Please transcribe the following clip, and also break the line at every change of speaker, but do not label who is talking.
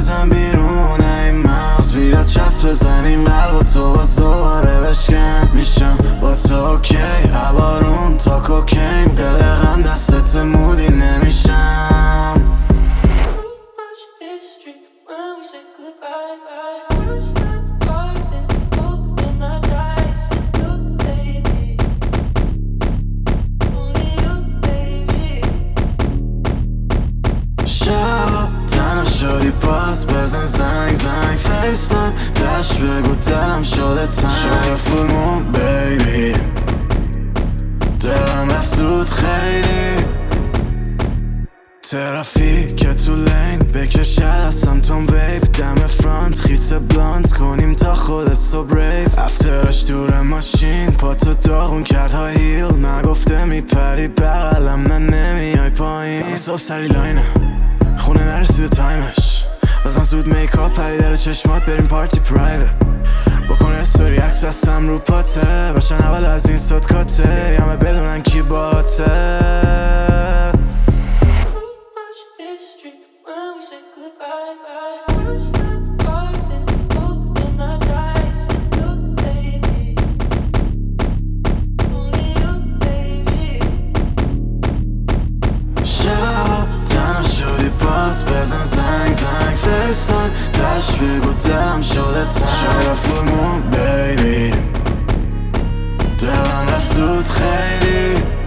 بزن بیرون این مغز، بیا چسب بزنیم قلب و تو باز دوباره بشکن. میشم با تو اوکی، عبارون تا کوکین، قلقم دستت مودی نمیشم. شبا تنها شدی باز بزن زنگ فیس تایم، تش بگو دلم شده تنگ، شده فول مون بیبی، دلم رفت زود خیلی. ترافیک تو لین بکش از سمتون ویب، دم فرانت خیس بلاند کنیم تا خودت سو بریو. افترش دور ماشین پاتو داغون کرد های هیل، نگفته میپری بغلم نه نمیای پایین. دم صبح سری لاینه خونه نرسیده تایمش، بزن زود میکاپ پری در چشمات بریم پارتی پرایوت. بکن استوری عکس هستم رو پاته، باشن اول از این صد کاته، همه بدونن کی باته. بزن زنگ فیس تایم، تش بگو دلم شده تنگ، شده فول مون بیبی، دلم رفت زود خیلی.